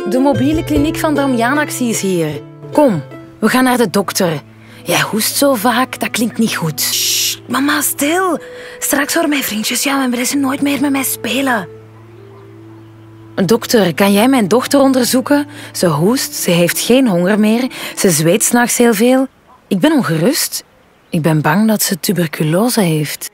de mobiele kliniek van Darmjanax is hier. Kom, we gaan naar de dokter. Jij hoest zo vaak, dat klinkt niet goed. Sst, mama, stil. Straks horen mijn vriendjes jou en willen ze nooit meer met mij spelen. Dokter, kan jij mijn dochter onderzoeken? Ze hoest, ze heeft geen honger meer, ze zweet 's nachts heel veel. Ik ben ongerust. Ik ben bang dat ze tuberculose heeft.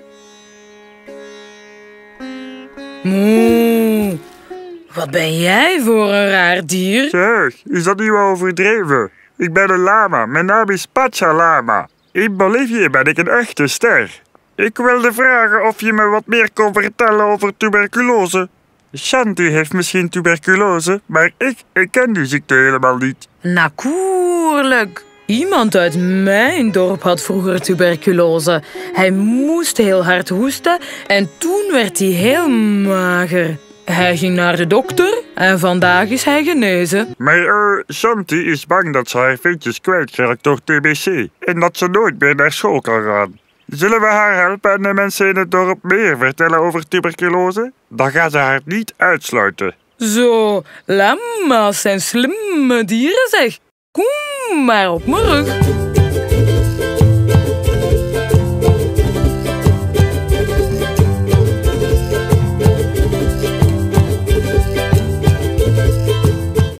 Moe, wat ben jij voor een raar dier? Zeg, is dat niet wel overdreven? Ik ben een lama. Mijn naam is Pachalama. In Bolivie ben ik een echte ster. Ik wilde vragen of je me wat meer kon vertellen over tuberculose. Shanti heeft misschien tuberculose, maar ik ken die ziekte helemaal niet. Natuurlijk. Iemand uit mijn dorp had vroeger tuberculose. Hij moest heel hard hoesten en toen werd hij heel mager. Hij ging naar de dokter en vandaag is hij genezen. Maar Shanti is bang dat ze haar vriendjes kwijtraakt door TBC en dat ze nooit meer naar school kan gaan. Zullen we haar helpen en de mensen in het dorp meer vertellen over tuberculose? Dan gaan ze haar niet uitsluiten. Zo, lama's zijn slimme dieren zeg. Kom maar op mijn rug.